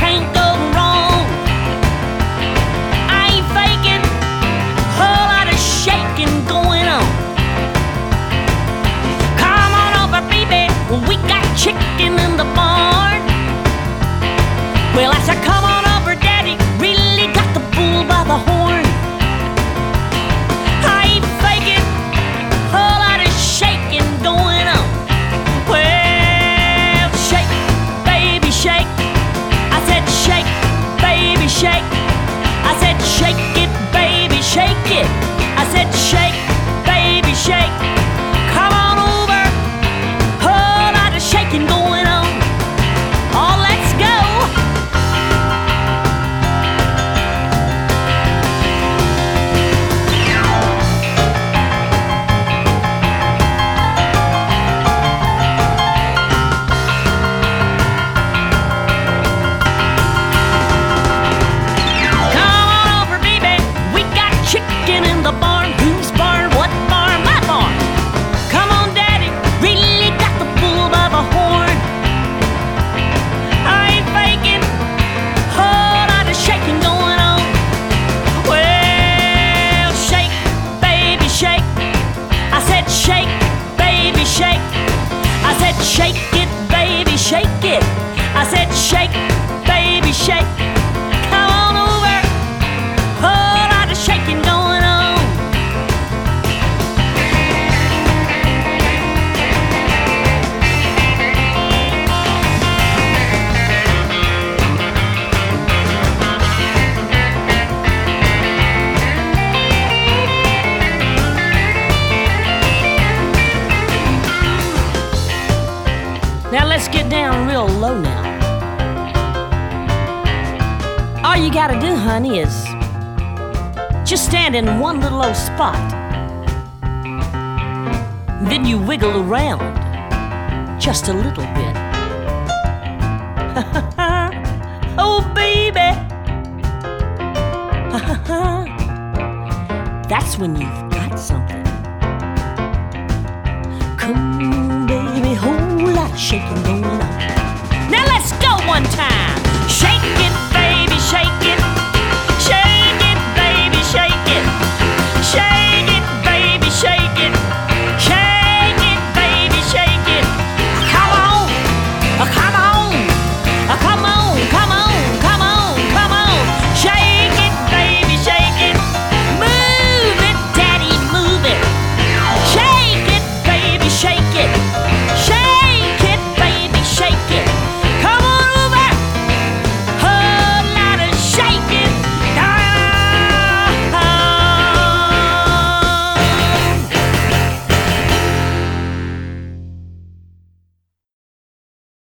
can't go wrong. I ain't faking, whole lot of shaking going on. Come on over, baby, we got chicken in the barn. Well, I said, come on over, daddy, really got the bull by the horn. I ain't faking, whole lot of shaking going on. Well, shake, baby, shake. I said, shake, baby, shake. I said, shake it, baby, shake it. I said, shake, baby, shake. Come on over, whole lot of shaking going on. Oh, let's go. Chicken in the barn, whose barn, what barn, my barn. Come on, daddy, really got the bull by the horn. I ain't faking, whole lot of shaking going on. Well, shake, baby, shake. I said, shake, baby, shake. I said, shake it, baby, shake it. I said, shake, baby, shake. Come on over, whole lot of shaking going on. Now let's get down real low now. All you gotta do, honey, is just stand in one little old spot. Then you wiggle around just a little bit.